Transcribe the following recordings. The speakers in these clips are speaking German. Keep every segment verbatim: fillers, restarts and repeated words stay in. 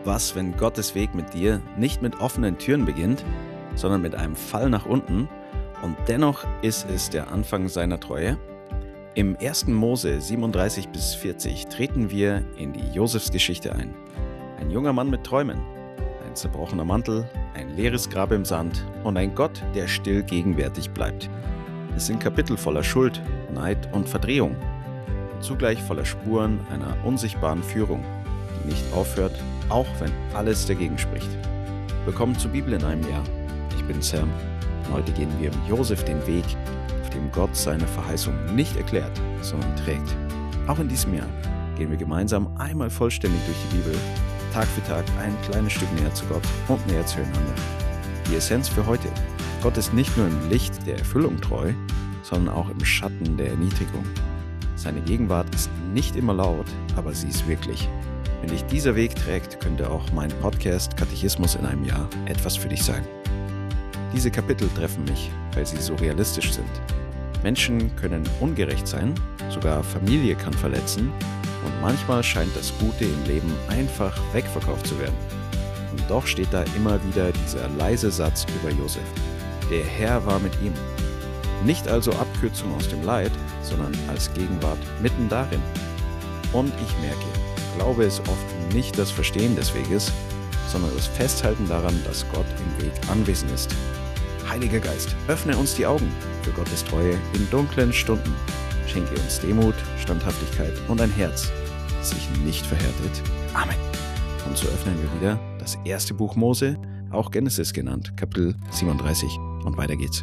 Was, wenn Gottes Weg mit dir nicht mit offenen Türen beginnt, sondern mit einem Fall nach unten und dennoch ist es der Anfang seiner Treue? Im ersten Mose siebenunddreißig bis vierzig treten wir in die Josefsgeschichte ein. Ein junger Mann mit Träumen, ein zerbrochener Mantel, ein leeres Grab im Sand und ein Gott, der still gegenwärtig bleibt. Es sind Kapitel voller Schuld, Neid und Verdrehung und zugleich voller Spuren einer unsichtbaren Führung, die nicht aufhört, auch wenn alles dagegen spricht. Willkommen zur Bibel in einem Jahr. Ich bin Sam und heute gehen wir mit Josef den Weg, auf dem Gott seine Verheißung nicht erklärt, sondern trägt. Auch in diesem Jahr gehen wir gemeinsam einmal vollständig durch die Bibel, Tag für Tag ein kleines Stück näher zu Gott und näher zueinander. Die Essenz für heute: Gott ist nicht nur im Licht der Erfüllung treu, sondern auch im Schatten der Erniedrigung. Seine Gegenwart ist nicht immer laut, aber sie ist wirklich. Wenn dich dieser Weg trägt, könnte auch mein Podcast Katechismus in einem Jahr etwas für dich sein. Diese Kapitel treffen mich, weil sie so realistisch sind. Menschen können ungerecht sein, sogar Familie kann verletzen und manchmal scheint das Gute im Leben einfach wegverkauft zu werden. Und doch steht da immer wieder dieser leise Satz über Josef: Der Herr war mit ihm. Nicht also Abkürzung aus dem Leid, sondern als Gegenwart mitten darin. Und ich merke, Glaube ist oft nicht das Verstehen des Weges, sondern das Festhalten daran, dass Gott im Weg anwesend ist. Heiliger Geist, öffne uns die Augen für Gottes Treue in dunklen Stunden. Schenke uns Demut, Standhaftigkeit und ein Herz, das sich nicht verhärtet. Amen. Und so öffnen wir wieder das erste Buch Mose, auch Genesis genannt, Kapitel siebenunddreißig. Und weiter geht's.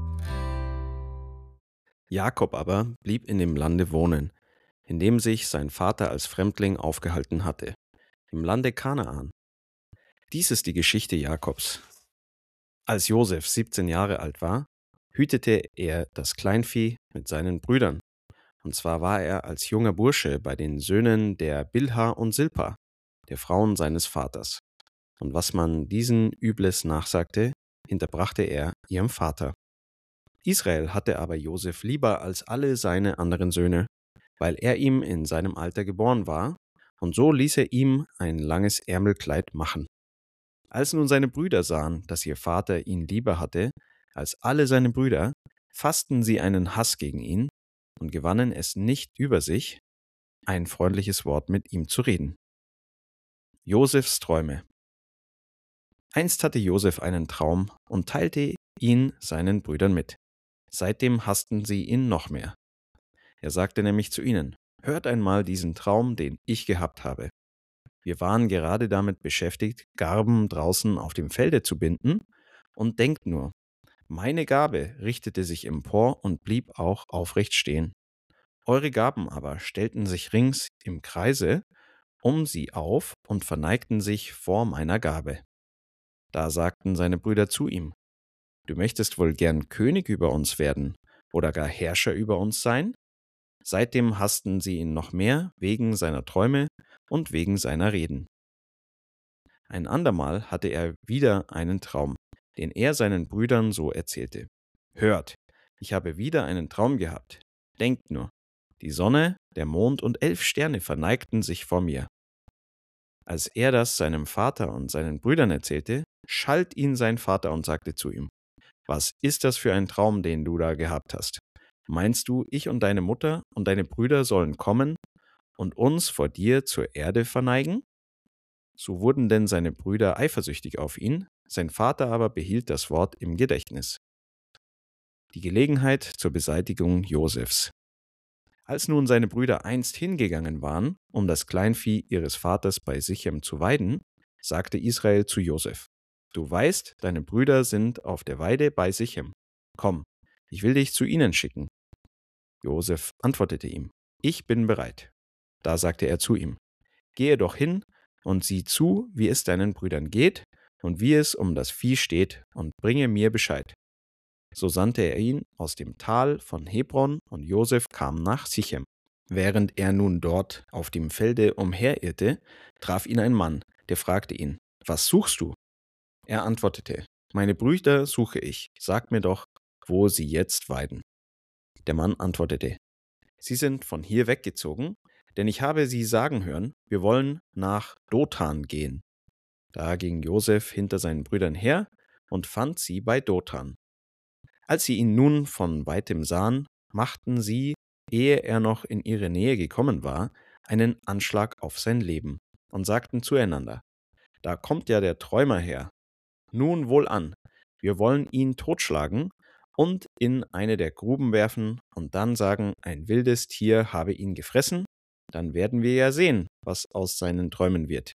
Jakob aber blieb in dem Lande wohnen, in dem sich sein Vater als Fremdling aufgehalten hatte, im Lande Kanaan. Dies ist die Geschichte Jakobs. Als Josef siebzehn Jahre alt war, hütete er das Kleinvieh mit seinen Brüdern. Und zwar war er als junger Bursche bei den Söhnen der Bilha und Silpa, der Frauen seines Vaters. Und was man diesen Übles nachsagte, hinterbrachte er ihrem Vater. Israel hatte aber Josef lieber als alle seine anderen Söhne, weil er ihm in seinem Alter geboren war, und so ließ er ihm ein langes Ärmelkleid machen. Als nun seine Brüder sahen, dass ihr Vater ihn lieber hatte als alle seine Brüder, fassten sie einen Hass gegen ihn und gewannen es nicht über sich, ein freundliches Wort mit ihm zu reden. Josefs Träume. Einst hatte Josef einen Traum und teilte ihn seinen Brüdern mit. Seitdem hassten sie ihn noch mehr. Er sagte nämlich zu ihnen: Hört einmal diesen Traum, den ich gehabt habe. Wir waren gerade damit beschäftigt, Garben draußen auf dem Felde zu binden, und denkt nur, meine Garbe richtete sich empor und blieb auch aufrecht stehen. Eure Garben aber stellten sich rings im Kreise um sie auf und verneigten sich vor meiner Garbe. Da sagten seine Brüder zu ihm: Du möchtest wohl gern König über uns werden oder gar Herrscher über uns sein? Seitdem hassten sie ihn noch mehr wegen seiner Träume und wegen seiner Reden. Ein andermal hatte er wieder einen Traum, den er seinen Brüdern so erzählte. Hört, ich habe wieder einen Traum gehabt. Denkt nur, die Sonne, der Mond und elf Sterne verneigten sich vor mir. Als er das seinem Vater und seinen Brüdern erzählte, schalt ihn sein Vater und sagte zu ihm: Was ist das für ein Traum, den du da gehabt hast? Meinst du, ich und deine Mutter und deine Brüder sollen kommen und uns vor dir zur Erde verneigen? So wurden denn seine Brüder eifersüchtig auf ihn, sein Vater aber behielt das Wort im Gedächtnis. Die Gelegenheit zur Beseitigung Josefs. Als nun seine Brüder einst hingegangen waren, um das Kleinvieh ihres Vaters bei Sichem zu weiden, sagte Israel zu Josef: Du weißt, deine Brüder sind auf der Weide bei Sichem. Komm, ich will dich zu ihnen schicken. Josef antwortete ihm: Ich bin bereit. Da sagte er zu ihm: Gehe doch hin und sieh zu, wie es deinen Brüdern geht und wie es um das Vieh steht, und bringe mir Bescheid. So sandte er ihn aus dem Tal von Hebron, und Josef kam nach Sichem. Während er nun dort auf dem Felde umherirrte, traf ihn ein Mann, der fragte ihn: Was suchst du? Er antwortete: Meine Brüder suche ich, sag mir doch, wo sie jetzt weiden. Der Mann antwortete: Sie sind von hier weggezogen, denn ich habe sie sagen hören, wir wollen nach Dothan gehen. Da ging Josef hinter seinen Brüdern her und fand sie bei Dothan. Als sie ihn nun von weitem sahen, machten sie, ehe er noch in ihre Nähe gekommen war, einen Anschlag auf sein Leben und sagten zueinander: Da kommt ja der Träumer her. Nun wohlan, wir wollen ihn totschlagen und in eine der Gruben werfen und dann sagen, ein wildes Tier habe ihn gefressen, dann werden wir ja sehen, was aus seinen Träumen wird.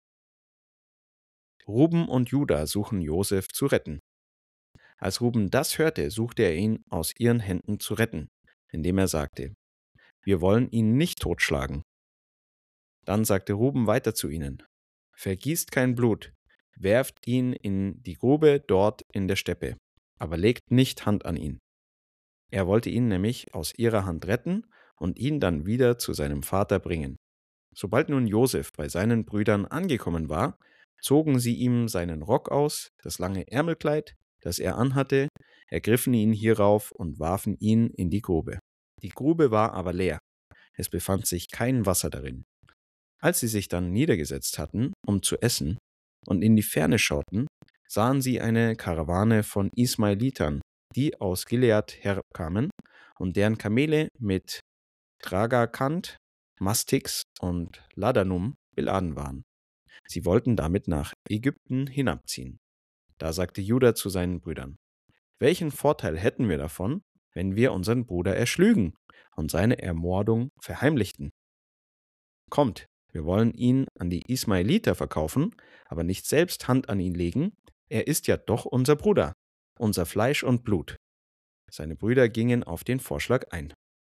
Ruben und Juda suchen Josef zu retten. Als Ruben das hörte, suchte er ihn aus ihren Händen zu retten, indem er sagte: Wir wollen ihn nicht totschlagen. Dann sagte Ruben weiter zu ihnen: Vergießt kein Blut, werft ihn in die Grube dort in der Steppe, aber legt nicht Hand an ihn. Er wollte ihn nämlich aus ihrer Hand retten und ihn dann wieder zu seinem Vater bringen. Sobald nun Josef bei seinen Brüdern angekommen war, zogen sie ihm seinen Rock aus, das lange Ärmelkleid, das er anhatte, ergriffen ihn hierauf und warfen ihn in die Grube. Die Grube war aber leer, es befand sich kein Wasser darin. Als sie sich dann niedergesetzt hatten, um zu essen, und in die Ferne schauten, sahen sie eine Karawane von Ismaelitern, die aus Gilead herkamen und deren Kamele mit Tragakant, Mastix und Ladanum beladen waren. Sie wollten damit nach Ägypten hinabziehen. Da sagte Juda zu seinen Brüdern: Welchen Vorteil hätten wir davon, wenn wir unseren Bruder erschlügen und seine Ermordung verheimlichten? Kommt, wir wollen ihn an die Ismaeliter verkaufen, aber nicht selbst Hand an ihn legen. Er ist ja doch unser Bruder, unser Fleisch und Blut. Seine Brüder gingen auf den Vorschlag ein.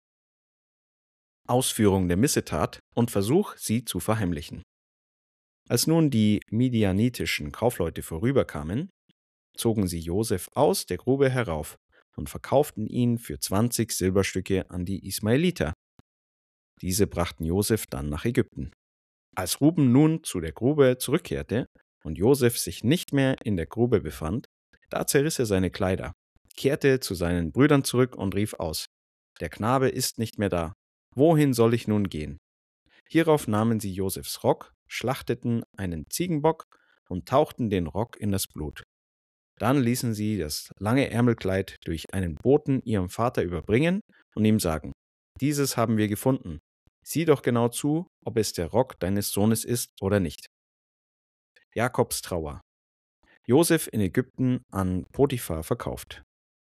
Ausführung der Missetat und Versuch, sie zu verheimlichen. Als nun die midianitischen Kaufleute vorüberkamen, zogen sie Josef aus der Grube herauf und verkauften ihn für zwanzig Silberstücke an die Ismaeliter. Diese brachten Josef dann nach Ägypten. Als Ruben nun zu der Grube zurückkehrte und Josef sich nicht mehr in der Grube befand, da zerriss er seine Kleider, kehrte zu seinen Brüdern zurück und rief aus: Der Knabe ist nicht mehr da. Wohin soll ich nun gehen? Hierauf nahmen sie Josefs Rock, schlachteten einen Ziegenbock und tauchten den Rock in das Blut. Dann ließen sie das lange Ärmelkleid durch einen Boten ihrem Vater überbringen und ihm sagen: Dieses haben wir gefunden. Sieh doch genau zu, ob es der Rock deines Sohnes ist oder nicht. Jakobs Trauer. Josef in Ägypten an Potiphar verkauft.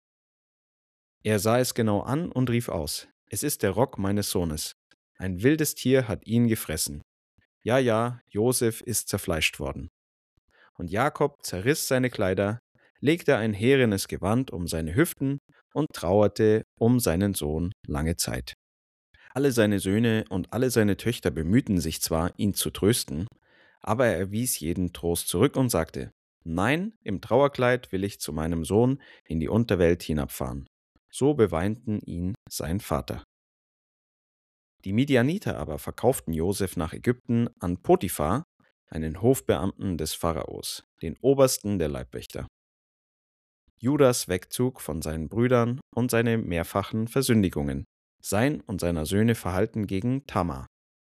Er sah es genau an und rief aus: Es ist der Rock meines Sohnes. Ein wildes Tier hat ihn gefressen. Ja, ja, Josef ist zerfleischt worden. Und Jakob zerriss seine Kleider, legte ein härenes Gewand um seine Hüften und trauerte um seinen Sohn lange Zeit. Alle seine Söhne und alle seine Töchter bemühten sich zwar, ihn zu trösten, aber er wies jeden Trost zurück und sagte: Nein, im Trauerkleid will ich zu meinem Sohn in die Unterwelt hinabfahren. So beweinten ihn sein Vater. Die Midianiter aber verkauften Josef nach Ägypten an Potiphar, einen Hofbeamten des Pharaos, den Obersten der Leibwächter. Judas Wegzug von seinen Brüdern und seine mehrfachen Versündigungen, sein und seiner Söhne Verhalten gegen Tamar.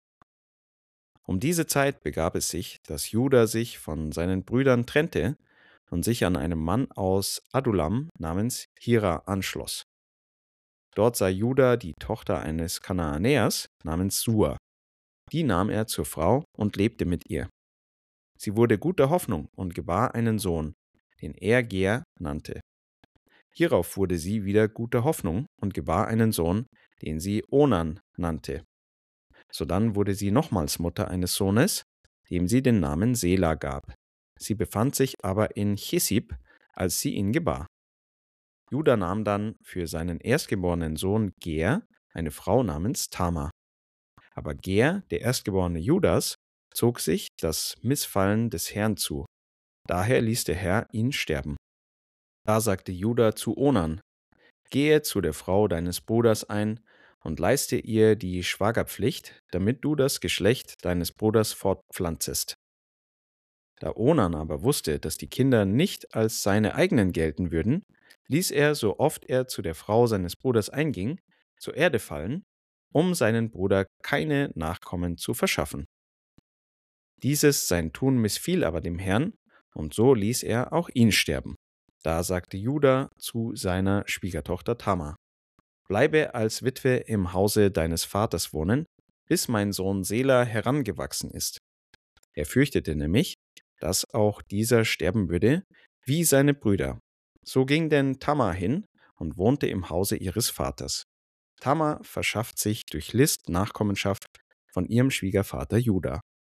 Um diese Zeit begab es sich, dass Juda sich von seinen Brüdern trennte und sich an einem Mann aus Adulam namens Hira anschloss. Dort sah Juda die Tochter eines Kanaanäers namens Sua. Die nahm er zur Frau und lebte mit ihr. Sie wurde guter Hoffnung und gebar einen Sohn, den er Ger nannte. Hierauf wurde sie wieder guter Hoffnung und gebar einen Sohn, den sie Onan nannte. Sodann wurde sie nochmals Mutter eines Sohnes, dem sie den Namen Sela gab. Sie befand sich aber in Chesib, als sie ihn gebar. Juda nahm dann für seinen erstgeborenen Sohn Ger eine Frau namens Tamar. Aber Ger, der erstgeborene Judas, zog sich das Missfallen des Herrn zu. Daher ließ der Herr ihn sterben. Da sagte Juda zu Onan: Gehe zu der Frau deines Bruders ein und leiste ihr die Schwagerpflicht, damit du das Geschlecht deines Bruders fortpflanzest. Da Onan aber wusste, dass die Kinder nicht als seine eigenen gelten würden, ließ er, so oft er zu der Frau seines Bruders einging, zur Erde fallen, um seinen Bruder keine Nachkommen zu verschaffen. Dieses sein Tun missfiel aber dem Herrn, und so ließ er auch ihn sterben. Da sagte Juda zu seiner Schwiegertochter Tamar: Bleibe als Witwe im Hause deines Vaters wohnen, bis mein Sohn Sela herangewachsen ist. Er fürchtete nämlich, dass auch dieser sterben würde, wie seine Brüder. So ging denn Tamar hin und wohnte im Hause ihres Vaters. Tamar verschafft sich durch List Nachkommenschaft von ihrem Schwiegervater Juda.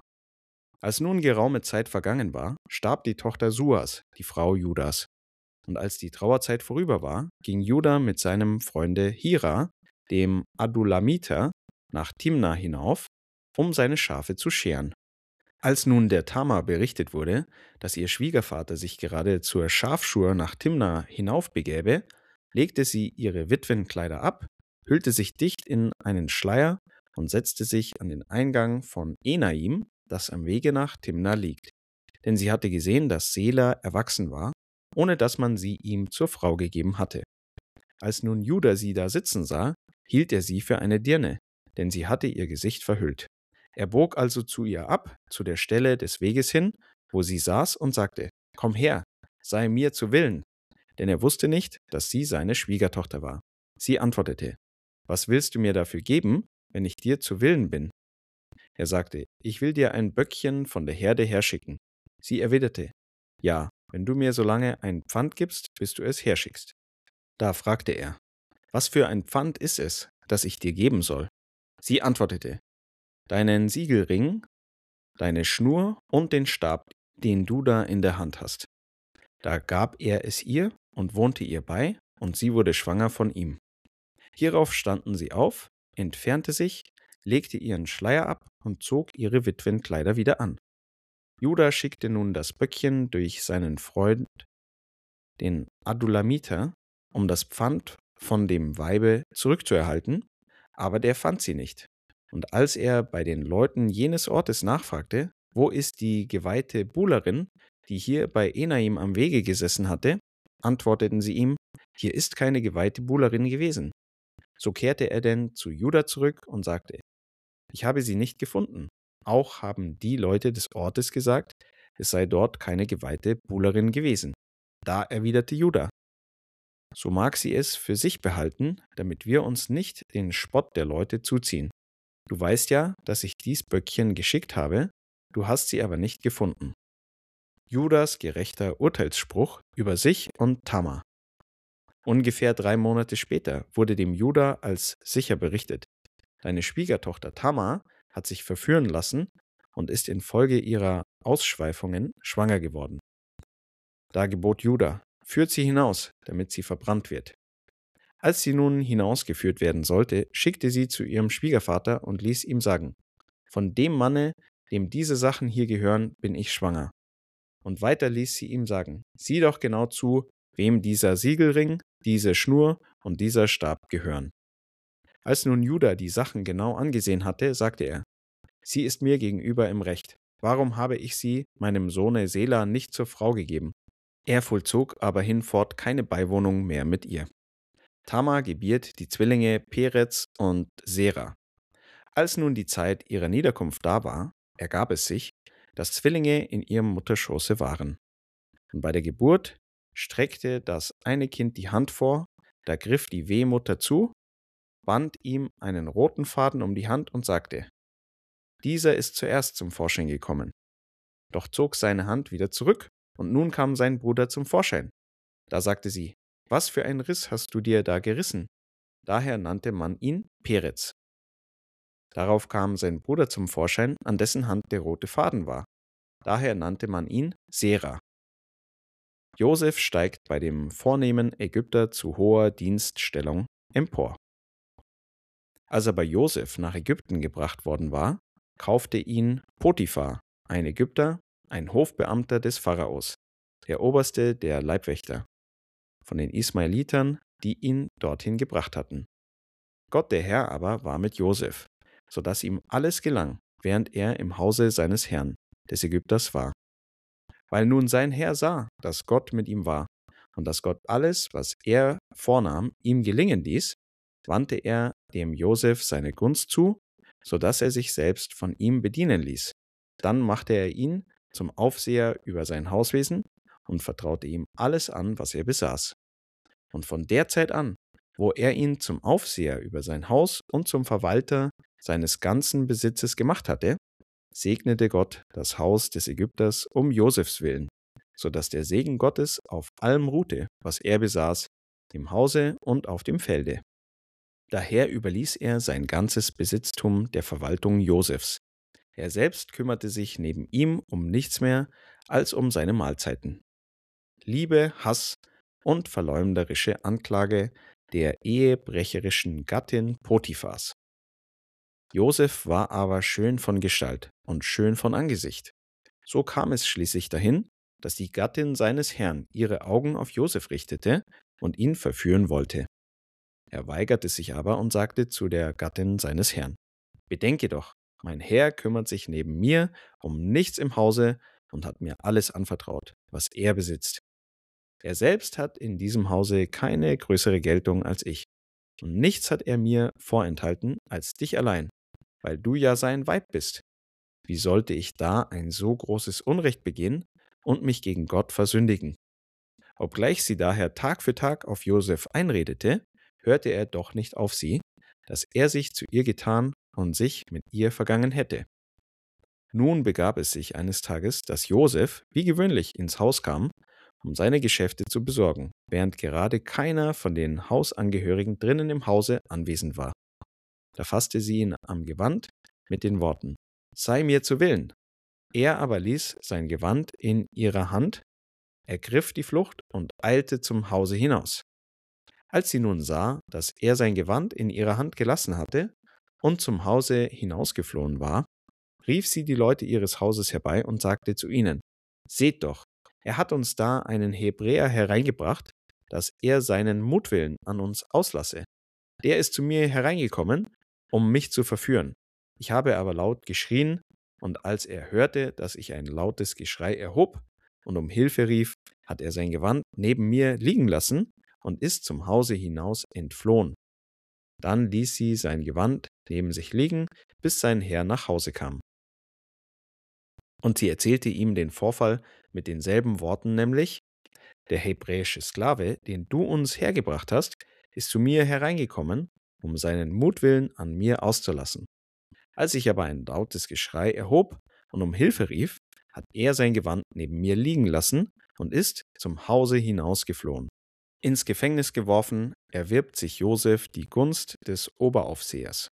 Als nun geraume Zeit vergangen war, starb die Tochter Suas, die Frau Judas. Und als die Trauerzeit vorüber war, ging Juda mit seinem Freunde Hira, dem Adulamiter, nach Timna hinauf, um seine Schafe zu scheren. Als nun der Tamar berichtet wurde, dass ihr Schwiegervater sich gerade zur Schafschur nach Timna hinaufbegäbe, legte sie ihre Witwenkleider ab, hüllte sich dicht in einen Schleier und setzte sich an den Eingang von Enaim, das am Wege nach Timna liegt. Denn sie hatte gesehen, dass Sela erwachsen war, ohne dass man sie ihm zur Frau gegeben hatte. Als nun Juda sie da sitzen sah, hielt er sie für eine Dirne, denn sie hatte ihr Gesicht verhüllt. Er bog also zu ihr ab, zu der Stelle des Weges hin, wo sie saß, und sagte: Komm her, sei mir zu Willen. Denn er wusste nicht, dass sie seine Schwiegertochter war. Sie antwortete: Was willst du mir dafür geben, wenn ich dir zu Willen bin? Er sagte: Ich will dir ein Böckchen von der Herde herschicken. Sie erwiderte: Ja, wenn du mir so lange ein Pfand gibst, bis du es herschickst. Da fragte er: Was für ein Pfand ist es, das ich dir geben soll? Sie antwortete: Deinen Siegelring, deine Schnur und den Stab, den du da in der Hand hast. Da gab er es ihr und wohnte ihr bei, und sie wurde schwanger von ihm. Hierauf standen sie auf, entfernte sich, legte ihren Schleier ab und zog ihre Witwenkleider wieder an. Juda schickte nun das Böckchen durch seinen Freund, den Adulamiter, um das Pfand von dem Weibe zurückzuerhalten, aber der fand sie nicht. Und als er bei den Leuten jenes Ortes nachfragte, wo ist die geweihte Buhlerin, die hier bei Enaim am Wege gesessen hatte, antworteten sie ihm: Hier ist keine geweihte Buhlerin gewesen. So kehrte er denn zu Juda zurück und sagte: Ich habe sie nicht gefunden. Auch haben die Leute des Ortes gesagt, es sei dort keine geweihte Buhlerin gewesen. Da erwiderte Juda: So mag sie es für sich behalten, damit wir uns nicht den Spott der Leute zuziehen. Du weißt ja, dass ich dies Böckchen geschickt habe, du hast sie aber nicht gefunden. Judas gerechter Urteilsspruch über sich und Tamar. Ungefähr drei Monate später wurde dem Juda als sicher berichtet: Deine Schwiegertochter Tamar hat sich verführen lassen und ist infolge ihrer Ausschweifungen schwanger geworden. Da gebot Juda: Führt sie hinaus, damit sie verbrannt wird. Als sie nun hinausgeführt werden sollte, schickte sie zu ihrem Schwiegervater und ließ ihm sagen: Von dem Manne, dem diese Sachen hier gehören, bin ich schwanger. Und weiter ließ sie ihm sagen: Sieh doch genau zu, wem dieser Siegelring, diese Schnur und dieser Stab gehören. Als nun Juda die Sachen genau angesehen hatte, sagte er: Sie ist mir gegenüber im Recht. Warum habe ich sie meinem Sohne Sela nicht zur Frau gegeben? Er vollzog aber hinfort keine Beiwohnung mehr mit ihr. Tamar gebiert die Zwillinge Perez und Sera. Als nun die Zeit ihrer Niederkunft da war, ergab es sich, dass Zwillinge in ihrem Mutterschoße waren. Und bei der Geburt streckte das eine Kind die Hand vor, da griff die Wehmutter zu, band ihm einen roten Faden um die Hand und sagte: Dieser ist zuerst zum Vorschein gekommen. Doch zog seine Hand wieder zurück, und nun kam sein Bruder zum Vorschein. Da sagte sie: Was für ein Riss hast du dir da gerissen? Daher nannte man ihn Perez. Darauf kam sein Bruder zum Vorschein, an dessen Hand der rote Faden war. Daher nannte man ihn Sera. Josef steigt bei dem vornehmen Ägypter zu hoher Dienststellung empor. Als er bei Josef nach Ägypten gebracht worden war, kaufte ihn Potiphar, ein Ägypter, ein Hofbeamter des Pharaos, der Oberste der Leibwächter, von den Ismaelitern, die ihn dorthin gebracht hatten. Gott der Herr aber war mit Josef, so dass ihm alles gelang, während er im Hause seines Herrn, des Ägypters, war. Weil nun sein Herr sah, dass Gott mit ihm war und dass Gott alles, was er vornahm, ihm gelingen ließ, wandte er dem Josef seine Gunst zu, so dass er sich selbst von ihm bedienen ließ. Dann machte er ihn zum Aufseher über sein Hauswesen und vertraute ihm alles an, was er besaß. Und von der Zeit an, wo er ihn zum Aufseher über sein Haus und zum Verwalter seines ganzen Besitzes gemacht hatte, segnete Gott das Haus des Ägypters um Josefs willen, so dass der Segen Gottes auf allem ruhte, was er besaß, im Hause und auf dem Felde. Daher überließ er sein ganzes Besitztum der Verwaltung Josefs. Er selbst kümmerte sich neben ihm um nichts mehr als um seine Mahlzeiten. Liebe, Hass und verleumderische Anklage der ehebrecherischen Gattin Potiphars. Josef war aber schön von Gestalt und schön von Angesicht. So kam es schließlich dahin, dass die Gattin seines Herrn ihre Augen auf Josef richtete und ihn verführen wollte. Er weigerte sich aber und sagte zu der Gattin seines Herrn: Bedenke doch, mein Herr kümmert sich neben mir um nichts im Hause und hat mir alles anvertraut, was er besitzt. Er selbst hat in diesem Hause keine größere Geltung als ich. Und nichts hat er mir vorenthalten als dich allein, weil du ja sein Weib bist. Wie sollte ich da ein so großes Unrecht begehen und mich gegen Gott versündigen? Obgleich sie daher Tag für Tag auf Josef einredete, hörte er doch nicht auf sie, dass er sich zu ihr getan und sich mit ihr vergangen hätte. Nun begab es sich eines Tages, dass Josef wie gewöhnlich ins Haus kam, um seine Geschäfte zu besorgen, während gerade keiner von den Hausangehörigen drinnen im Hause anwesend war. Da fasste sie ihn am Gewand mit den Worten: Sei mir zu Willen. Er aber ließ sein Gewand in ihrer Hand, ergriff die Flucht und eilte zum Hause hinaus. Als sie nun sah, dass er sein Gewand in ihrer Hand gelassen hatte und zum Hause hinausgeflohen war, rief sie die Leute ihres Hauses herbei und sagte zu ihnen: Seht doch, er hat uns da einen Hebräer hereingebracht, dass er seinen Mutwillen an uns auslasse. Der ist zu mir hereingekommen, um mich zu verführen. Ich habe aber laut geschrien, und als er hörte, dass ich ein lautes Geschrei erhob und um Hilfe rief, hat er sein Gewand neben mir liegen lassen und ist zum Hause hinaus entflohen. Dann ließ sie sein Gewand neben sich liegen, bis sein Herr nach Hause kam. Und sie erzählte ihm den Vorfall mit denselben Worten, nämlich: Der hebräische Sklave, den du uns hergebracht hast, ist zu mir hereingekommen, um seinen Mutwillen an mir auszulassen. Als ich aber ein lautes Geschrei erhob und um Hilfe rief, hat er sein Gewand neben mir liegen lassen und ist zum Hause hinausgeflohen. Ins Gefängnis geworfen, erwirbt sich Josef die Gunst des Oberaufsehers.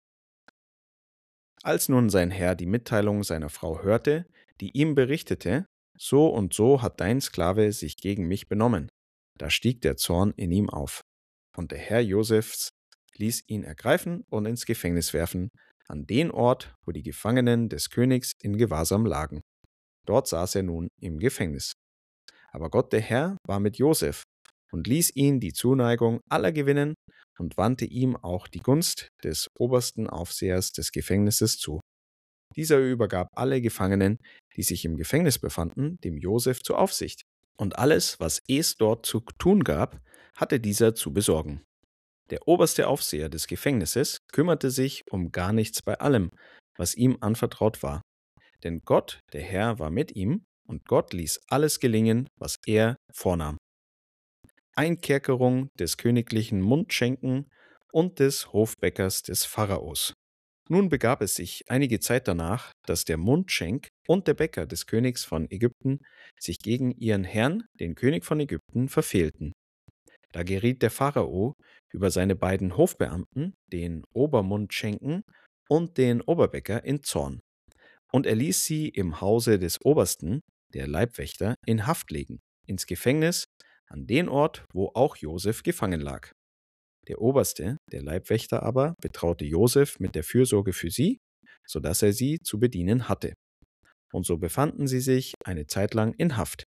Als nun sein Herr die Mitteilung seiner Frau hörte, die ihm berichtete: So und so hat dein Sklave sich gegen mich benommen, da stieg der Zorn in ihm auf. Und der Herr Josefs ließ ihn ergreifen und ins Gefängnis werfen, an den Ort, wo die Gefangenen des Königs in Gewahrsam lagen. Dort saß er nun im Gefängnis. Aber Gott der Herr war mit Josef und ließ ihn die Zuneigung aller gewinnen und wandte ihm auch die Gunst des obersten Aufsehers des Gefängnisses zu. Dieser übergab alle Gefangenen, die sich im Gefängnis befanden, dem Josef zur Aufsicht. Und alles, was es dort zu tun gab, hatte dieser zu besorgen. Der oberste Aufseher des Gefängnisses kümmerte sich um gar nichts bei allem, was ihm anvertraut war. Denn Gott, der Herr, war mit ihm, und Gott ließ alles gelingen, was er vornahm. Einkerkerung des königlichen Mundschenken und des Hofbäckers des Pharaos. Nun begab es sich einige Zeit danach, dass der Mundschenk und der Bäcker des Königs von Ägypten sich gegen ihren Herrn, den König von Ägypten, verfehlten. Da geriet der Pharao über seine beiden Hofbeamten, den Obermundschenken und den Oberbäcker, in Zorn. Und er ließ sie im Hause des Obersten, der Leibwächter, in Haft legen, ins Gefängnis, an den Ort, wo auch Josef gefangen lag. Der Oberste, der Leibwächter aber, betraute Josef mit der Fürsorge für sie, so dass er sie zu bedienen hatte. Und so befanden sie sich eine Zeit lang in Haft.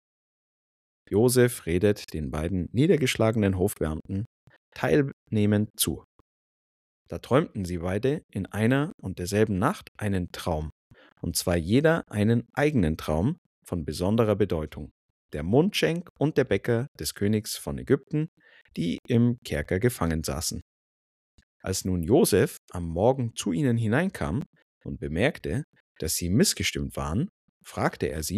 Josef redet den beiden niedergeschlagenen Hofbeamten teilnehmend zu. Da träumten sie beide in einer und derselben Nacht einen Traum, und zwar jeder einen eigenen Traum von besonderer Bedeutung. Der Mundschenk und der Bäcker des Königs von Ägypten, die im Kerker gefangen saßen. Als nun Josef am Morgen zu ihnen hineinkam und bemerkte, dass sie missgestimmt waren, fragte er sie,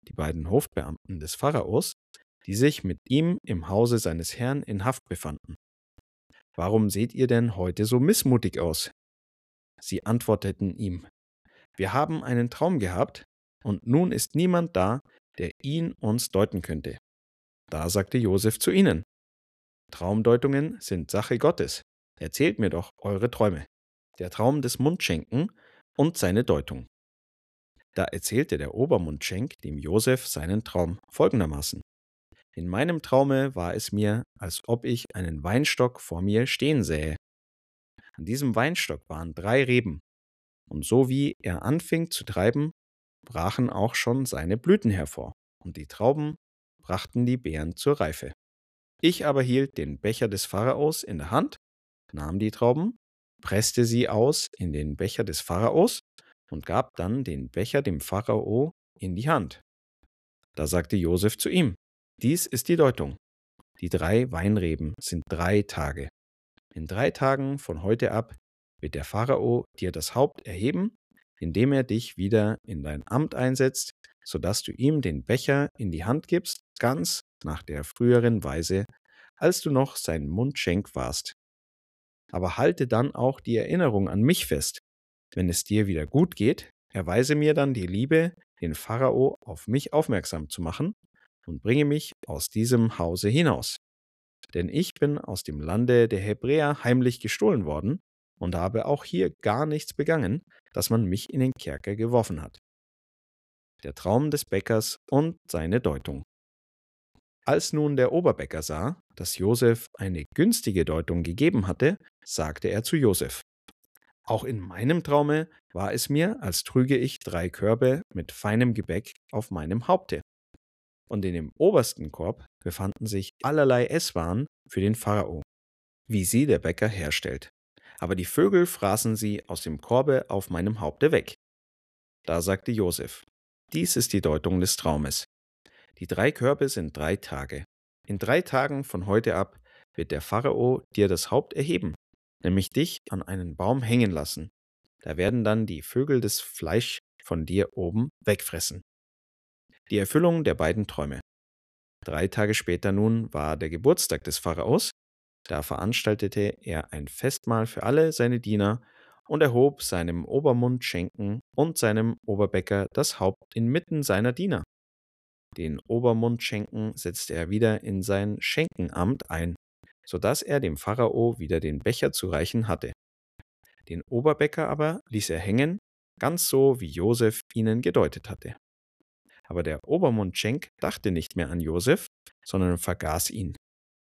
die beiden Hofbeamten des Pharaos, die sich mit ihm im Hause seines Herrn in Haft befanden. »Warum seht ihr denn heute so missmutig aus?« Sie antworteten ihm: »Wir haben einen Traum gehabt, und nun ist niemand da, der ihn uns deuten könnte.« Da sagte Josef zu ihnen: »Traumdeutungen sind Sache Gottes. Erzählt mir doch eure Träume, der Traum des Mundschenken und seine Deutung.« Da erzählte der Obermundschenk dem Josef seinen Traum folgendermaßen: »In meinem Traume war es mir, als ob ich einen Weinstock vor mir stehen sähe. An diesem Weinstock waren drei Reben, und so wie er anfing zu treiben, brachen auch schon seine Blüten hervor, und die Trauben brachten die Beeren zur Reife. Ich aber hielt den Becher des Pharaos in der Hand, nahm die Trauben, presste sie aus in den Becher des Pharaos und gab dann den Becher dem Pharao in die Hand. Da sagte Josef zu ihm: »Dies ist die Deutung. Die drei Weinreben sind drei Tage. In drei Tagen von heute ab wird der Pharao dir das Haupt erheben, indem er dich wieder in dein Amt einsetzt, sodass du ihm den Becher in die Hand gibst, ganz nach der früheren Weise, als du noch sein Mundschenk warst. Aber halte dann auch die Erinnerung an mich fest. Wenn es dir wieder gut geht, erweise mir dann die Liebe, den Pharao auf mich aufmerksam zu machen, und bringe mich aus diesem Hause hinaus. Denn ich bin aus dem Lande der Hebräer heimlich gestohlen worden und habe auch hier gar nichts begangen, dass man mich in den Kerker geworfen hat.« Der Traum des Bäckers und seine Deutung. Als nun der Oberbäcker sah, dass Josef eine günstige Deutung gegeben hatte, sagte er zu Josef: »Auch in meinem Traume war es mir, als trüge ich drei Körbe mit feinem Gebäck auf meinem Haupte. Und in dem obersten Korb befanden sich allerlei Esswaren für den Pharao, wie sie der Bäcker herstellt. Aber die Vögel fraßen sie aus dem Korbe auf meinem Haupte weg.« Da sagte Josef: »Dies ist die Deutung des Traumes. Die drei Körbe sind drei Tage. In drei Tagen von heute ab wird der Pharao dir das Haupt erheben, nämlich dich an einen Baum hängen lassen. Da werden dann die Vögel das Fleisch von dir oben wegfressen.« Die Erfüllung der beiden Träume. Drei Tage später nun war der Geburtstag des Pharaos. Da veranstaltete er ein Festmahl für alle seine Diener und erhob seinem Obermundschenken und seinem Oberbäcker das Haupt inmitten seiner Diener. Den Obermundschenken setzte er wieder in sein Schenkenamt ein, sodass er dem Pharao wieder den Becher zu reichen hatte. Den Oberbäcker aber ließ er hängen, ganz so, wie Josef ihnen gedeutet hatte. Aber der Obermundschenk dachte nicht mehr an Josef, sondern vergaß ihn.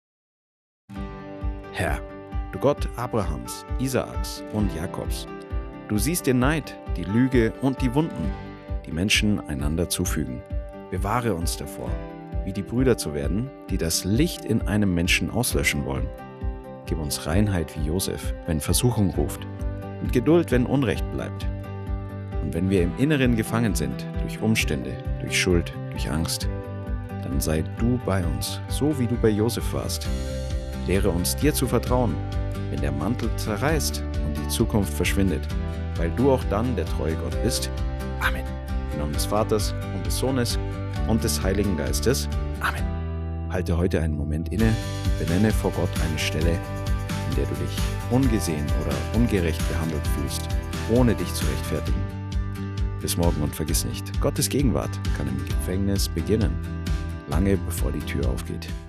Herr, du Gott Abrahams, Isaaks und Jakobs, du siehst den Neid, die Lüge und die Wunden, die Menschen einander zufügen. Bewahre uns davor, wie die Brüder zu werden, die das Licht in einem Menschen auslöschen wollen. Gib uns Reinheit wie Josef, wenn Versuchung ruft, und Geduld, wenn Unrecht bleibt. Und wenn wir im Inneren gefangen sind, durch Umstände, durch Schuld, durch Angst, dann sei du bei uns, so wie du bei Josef warst. Lehre uns, dir zu vertrauen, wenn der Mantel zerreißt und die Zukunft verschwindet, weil du auch dann der treue Gott bist. Amen. Im Namen des Vaters und des Sohnes und des Heiligen Geistes. Amen. Halte heute einen Moment inne und benenne vor Gott eine Stelle, in der du dich ungesehen oder ungerecht behandelt fühlst, ohne dich zu rechtfertigen. Bis morgen und vergiss nicht, Gottes Gegenwart kann im Gefängnis beginnen, lange bevor die Tür aufgeht.